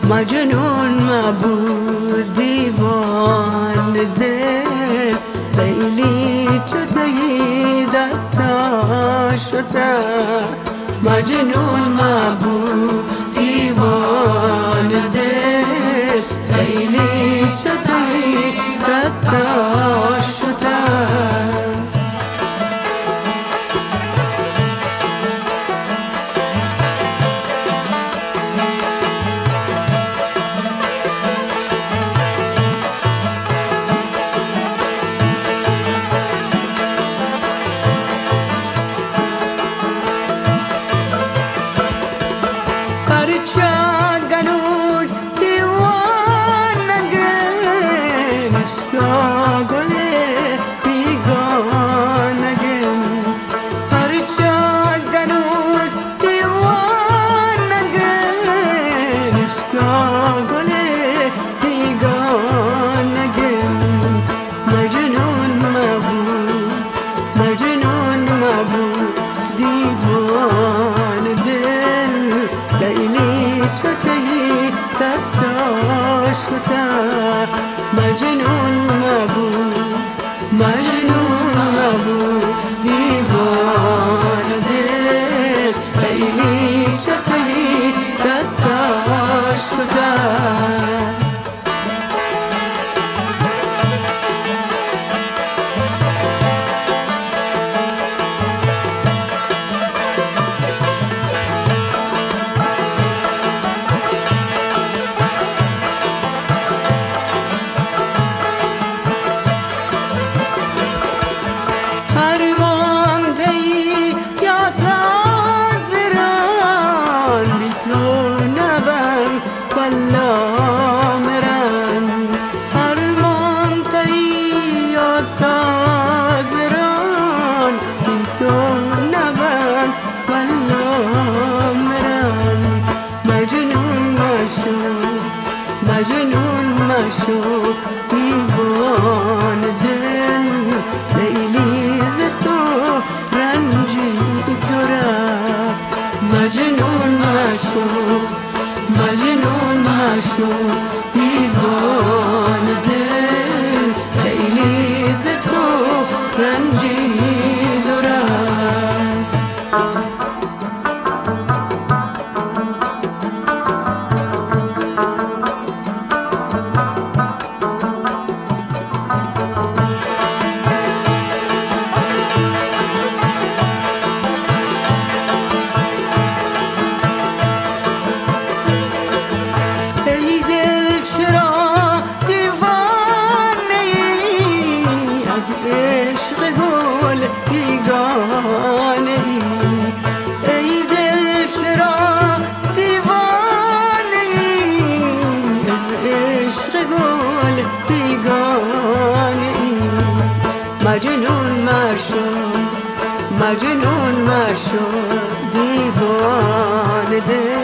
مجنون مبود دیوان دل لیلی چطهی دستاشتا مجنون مبود دیوان دل لیلی چطهی دستاشتا دیوان دل لیلی چطهی دستاشتا مجنون مبود مجنون مبود دیوان دل لیلی چطهی دستاشتا مجنون مشو دیوان دل لیلی ز تو رنجی رفت مجنون مشو مجنون مشو دیوان دل لیلی ز تو رنجی رفت عشق گل بیگانه ای ای دل چرا دیوانه ای از عشق گل بیگانه ای مجنون مشو مجنون مشو دیوانه دل